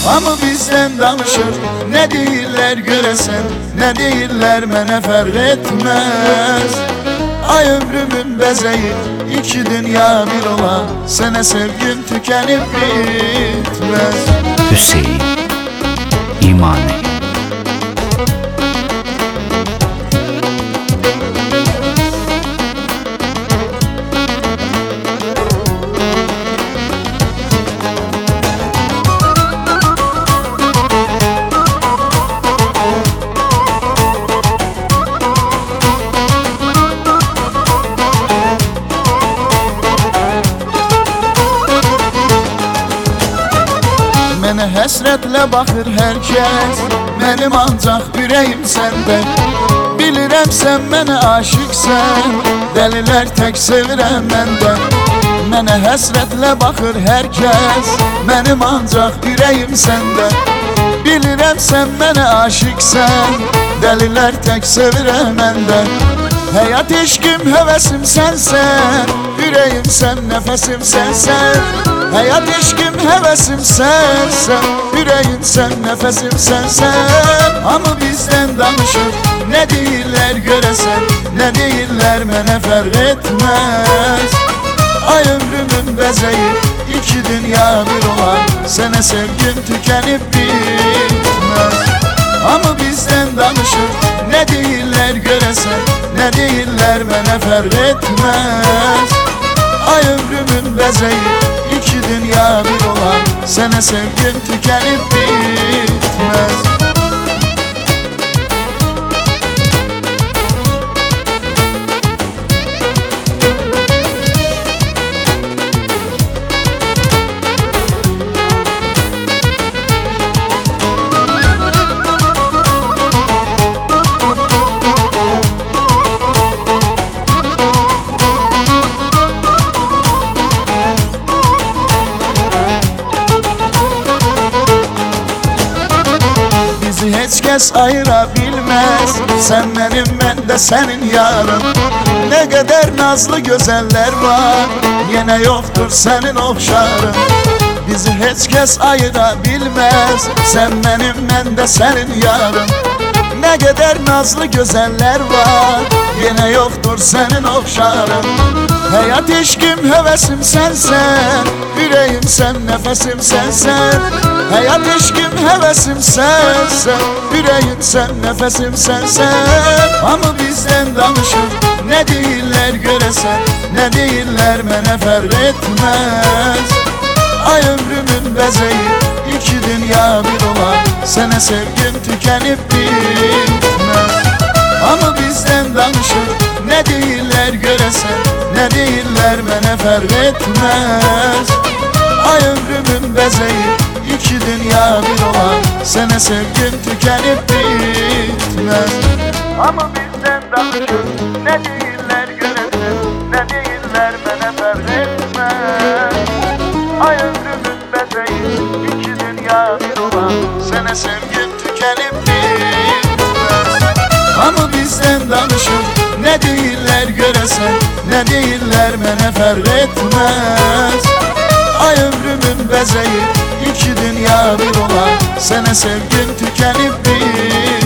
Ama bizden danışır, ne deyirlər görəsən, ne deyirlər mənə fərq etməz. Ay ömrümün bəzəyi, iki dünya bir ola, sənə sevgim tükənib bitməz. Hüseyin İmani. Mənə həsrətlə baxır hər kəs, mənim ancaq ürəyim səndə. Bilirəm sən mənə aşıqsən, dəlilər tək sevirəm məndə. Mənə həsrətlə baxır hər kəs, mənim ancaq ürəyim səndə. Bilirəm sən mənə aşıqsən, dəlilər tək sevirəm məndə. Həyat eşqim, həvəsim sənsən, ürəyim sən, nəfəsim sənsən. Həyat eşqim, həvəsim sənsən, ürəyim sən, nəfəsim sənsən. Amma bizdən danışır, nə deyirlər görəsən, nə deyirlər mənə fərq etməz. Ay ömrümün bəzəyi, iki dünya bir olan, sənə sevgim tükənib bitməz. Amma bizdən danışır, nə deyirlər görəsən, nə deyirlər mənə fərq etməz. Ay ömrümün bəzəyi, iki dünya bir olan, sənə sevgim tükənib bitməz. Heç kəs ayıra bilməz, sən mənim, mən də sənin yarım. Nə qədər nazlı gözəllər var, yenə yoxdur sənin oxşarım. Bizi heç kəs ayıra bilməz, sən mənim, mən də sənin yarım. Nə qədər nazlı gözəllər var, yenə yoxdur sənin oxşarım. Həyat eşqim, həvəsim sənsən, ürəyim sən, nəfəsim sənsən. Həyat eşqim, həvəsim sənsən, ürəyim sən, nəfəsim sənsən. Amma bizdən danışır, nə deyirlər görəsən, nə deyirlər mənə fərq etməz. Ay ömrümün bəzəyi, iki dünya bir olan, sənə sevgim tükənib bitməz. Amma bizdən danışır, nə deyirlər görəsən, nə deyirlər mənə fərq etməz. Ay ömrümün bəzəyi, iki dünya bir olan, sənə sevgim tükənib bitməz. Amma bizdən danışır, nə deyirlər görəsən, nə deyirlər mənə fərq etməz. Ay ömrümün bəzəyi, iki dünya bir olan, sənə sevgim tükənib bitməz. Amma bizdən danışır, nə deyirlər görəsən, nə deyirlər mənə fərq etməz. Ay ömrümün bəzəyi, iki dünya bir olan, sənə sevgim tükənib bitməz.